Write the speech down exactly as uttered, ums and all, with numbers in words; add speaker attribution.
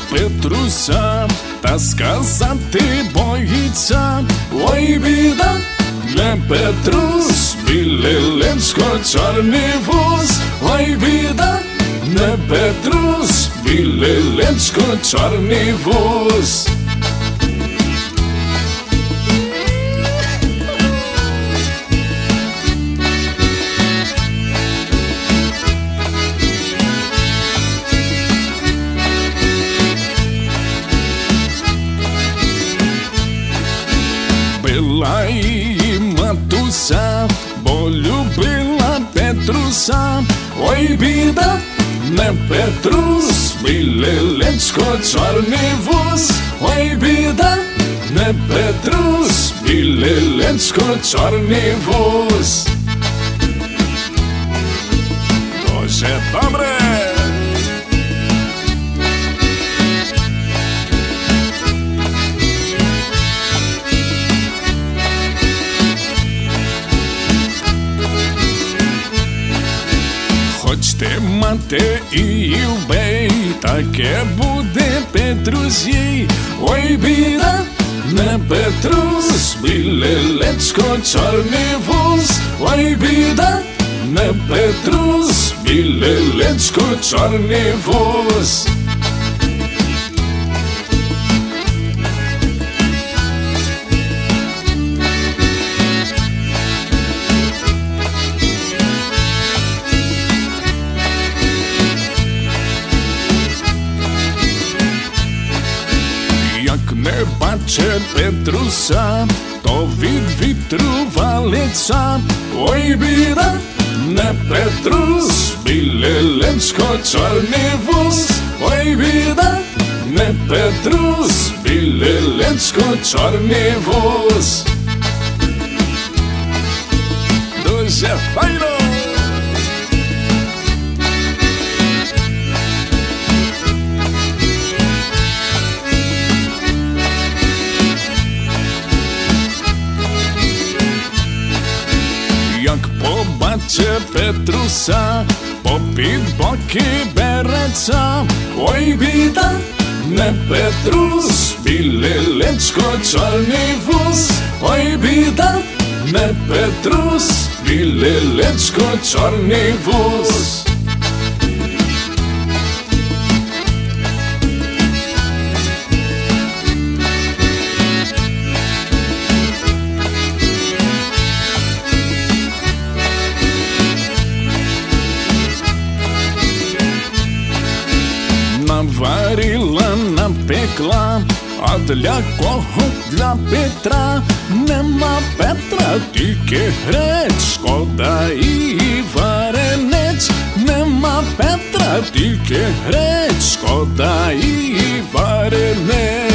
Speaker 1: Петруся, та сказати боїться. Ой, біда, не Петрусь, біле личко, чорний вуз. Ой, біда, не Петрусь, біле личко, чорний вуз. Била її матуся, бо любила Петруся. Ой, біда, не Петрусь, біле личко, чорний вуз. Ой, біда, не Петрусь, біле личко, чорний вуз. Дуже добре! Хочете мати і вбей, таке буде Петрусь їй. Ой, біда, не Петрусь, біле личко, чорний вуз. Ой, біда, не Петрусь, біле личко, чорний вуз. Як не бачить Петруся, то від вітру валиться. Ой, біда, не Петрусь, біле личко, чорний вуз. Ой, біда, не Петрусь, біле личко, чорний вуз. Дуже файно! Як побачить Петруся, попід боки береться. Ой, біда, не Петрусь, біле личко, чорний вуз. Ой, біда, не Петрусь, біле личко, чорний вуз. Наварила, напекла, а для кого? Для Петра. Нема Петра, тільки грець, шкода і варенець. Нема Петра, тільки грець, шкода і варенець.